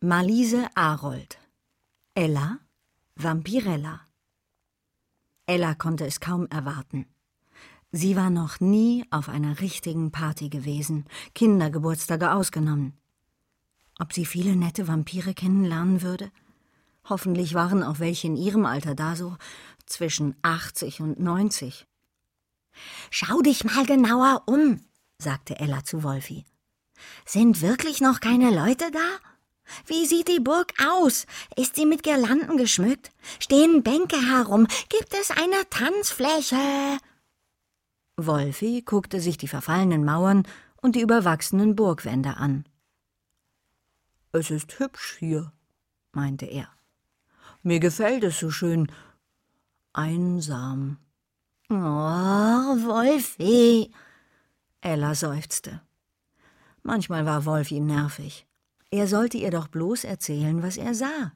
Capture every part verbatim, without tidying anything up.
Marliese Arold. Ella, Vampirella. Ella konnte es kaum erwarten. Sie war noch nie auf einer richtigen Party gewesen, Kindergeburtstage ausgenommen. Ob sie viele nette Vampire kennenlernen würde? Hoffentlich waren auch welche in ihrem Alter da, so zwischen achtzig und neunzig. »Schau dich mal genauer um«, sagte Ella zu Wolfi. »Sind wirklich noch keine Leute da? Wie sieht die Burg aus? Ist sie mit Girlanden geschmückt? Stehen Bänke herum? Gibt es eine Tanzfläche?« Wolfi guckte sich die verfallenen Mauern und die überwachsenen Burgwände an. »Es ist hübsch hier«, meinte er. »Mir gefällt es so schön einsam.« »Oh, Wolfi«, Ella seufzte. Manchmal war Wolfi nervig. Er sollte ihr doch bloß erzählen, was er sah.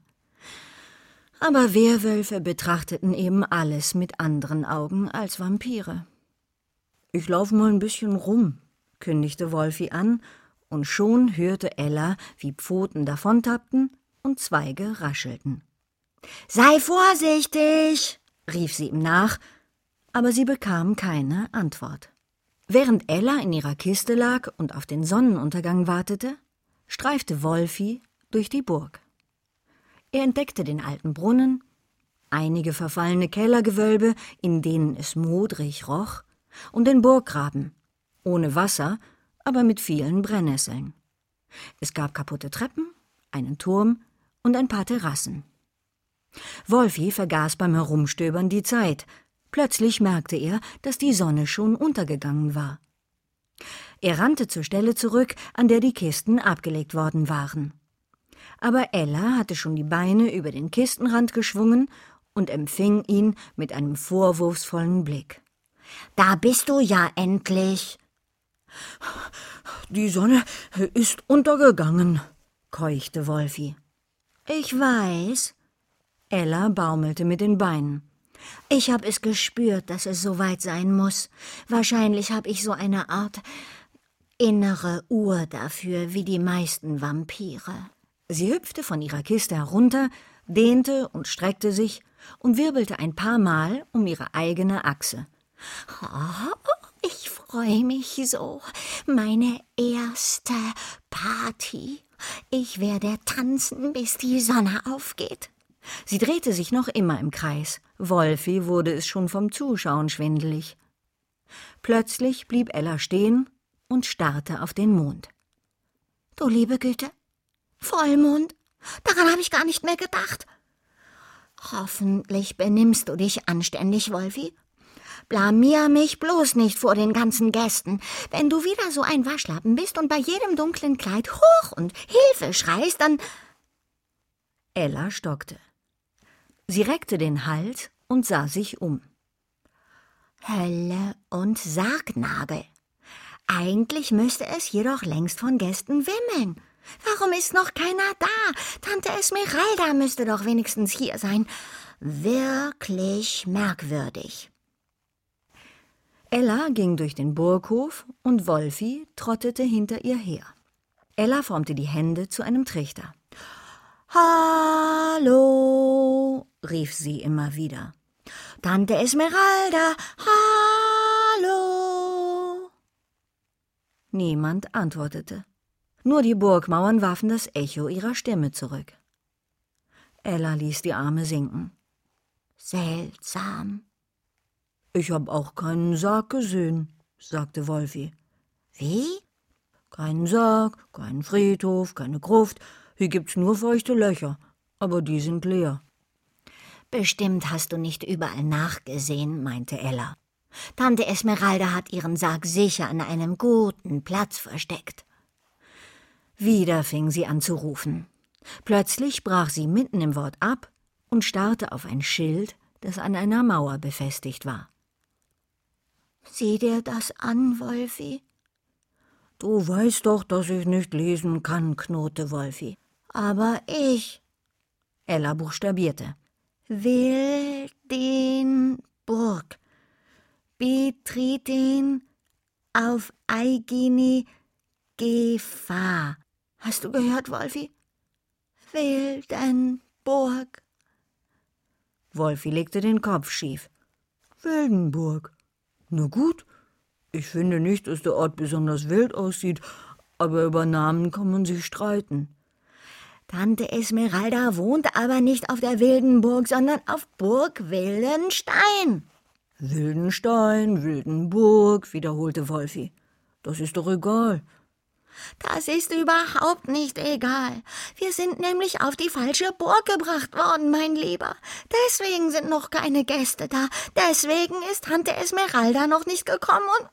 Aber Werwölfe betrachteten eben alles mit anderen Augen als Vampire. »Ich laufe mal ein bisschen rum«, kündigte Wolfi an, und schon hörte Ella, wie Pfoten davontappten und Zweige raschelten. »Sei vorsichtig«, rief sie ihm nach, aber sie bekam keine Antwort. Während Ella in ihrer Kiste lag und auf den Sonnenuntergang wartete, streifte Wolfi durch die Burg. Er entdeckte den alten Brunnen, einige verfallene Kellergewölbe, in denen es modrig roch, und den Burggraben, ohne Wasser, aber mit vielen Brennnesseln. Es gab kaputte Treppen, einen Turm und ein paar Terrassen. Wolfi vergaß beim Herumstöbern die Zeit. Plötzlich merkte er, dass die Sonne schon untergegangen war. Er rannte zur Stelle zurück, an der die Kisten abgelegt worden waren. Aber Ella hatte schon die Beine über den Kistenrand geschwungen und empfing ihn mit einem vorwurfsvollen Blick. »Da bist du ja endlich!« »Die Sonne ist untergegangen«, keuchte Wolfi. »Ich weiß.« Ella baumelte mit den Beinen. »Ich habe es gespürt, dass es so weit sein muss. Wahrscheinlich habe ich so eine Art innere Uhr dafür, wie die meisten Vampire.« Sie hüpfte von ihrer Kiste herunter, dehnte und streckte sich und wirbelte ein paar Mal um ihre eigene Achse. »Oh, ich freue mich so. Meine erste Party. Ich werde tanzen, bis die Sonne aufgeht.« Sie drehte sich noch immer im Kreis. Wolfi wurde es schon vom Zuschauen schwindelig. Plötzlich blieb Ella stehen und starrte auf den Mond. »Du liebe Güte, Vollmond, daran habe ich gar nicht mehr gedacht. Hoffentlich benimmst du dich anständig, Wolfi. Blamier mich bloß nicht vor den ganzen Gästen. Wenn du wieder so ein Waschlappen bist und bei jedem dunklen Kleid hoch und Hilfe schreist, dann...« Ella stockte. Sie reckte den Hals und sah sich um. »Hölle und Sargnagel. Eigentlich müsste es jedoch längst von Gästen wimmeln. Warum ist noch keiner da? Tante Esmeralda müsste doch wenigstens hier sein. Wirklich merkwürdig.« Ella ging durch den Burghof und Wolfi trottete hinter ihr her. Ella formte die Hände zu einem Trichter. »Hallo«, rief sie immer wieder. »Tante Esmeralda, hallo!« Niemand antwortete. Nur die Burgmauern warfen das Echo ihrer Stimme zurück. Ella ließ die Arme sinken. »Seltsam.« »Ich habe auch keinen Sarg gesehen«, sagte Wolfi. »Wie?« »Keinen Sarg, keinen Friedhof, keine Gruft. Hier gibt's nur feuchte Löcher, aber die sind leer.« »Bestimmt hast du nicht überall nachgesehen«, meinte Ella. »Tante Esmeralda hat ihren Sarg sicher an einem guten Platz versteckt.« Wieder fing sie an zu rufen. Plötzlich brach sie mitten im Wort ab und starrte auf ein Schild, das an einer Mauer befestigt war. »Sieh dir das an, Wolfi.« »Du weißt doch, dass ich nicht lesen kann«, knurrte Wolfi. »Aber ich«, Ella buchstabierte. »will den Burg betreten auf eigene Gefahr.« »Hast du gehört, Wolfi? Wildenburg. Wolfi legte den Kopf schief. Wildenburg. Na gut, ich finde nicht, dass der Ort besonders wild aussieht, aber über Namen kann man sich streiten. Tante Esmeralda wohnt aber nicht auf der Wildenburg, sondern auf Burg Wildenstein. Wildenstein, Wildenburg, wiederholte Wolfi. Das ist doch egal. Das ist überhaupt nicht egal. Wir sind nämlich auf die falsche Burg gebracht worden, mein Lieber. Deswegen sind noch keine Gäste da. Deswegen ist Tante Esmeralda noch nicht gekommen und...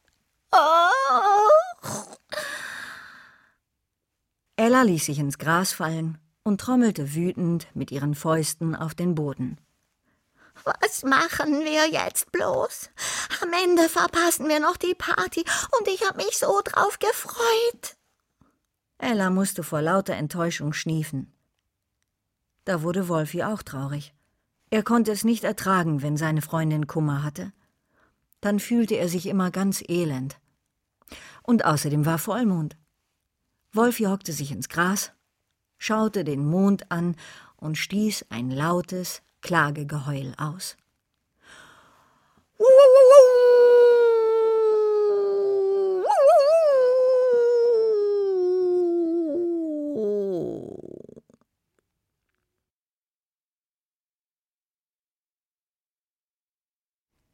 Oh. Ella ließ sich ins Gras fallen und trommelte wütend mit ihren Fäusten auf den Boden. Was machen wir jetzt bloß? Am Ende verpassen wir noch die Party und ich habe mich so drauf gefreut. Ella musste vor lauter Enttäuschung schniefen. Da wurde Wolfi auch traurig. Er konnte es nicht ertragen, wenn seine Freundin Kummer hatte. Dann fühlte er sich immer ganz elend. Und außerdem war Vollmond. Wolfi hockte sich ins Gras, schaute den Mond an und stieß ein lautes Klagegeheul aus. Wuh, wuh, wuh,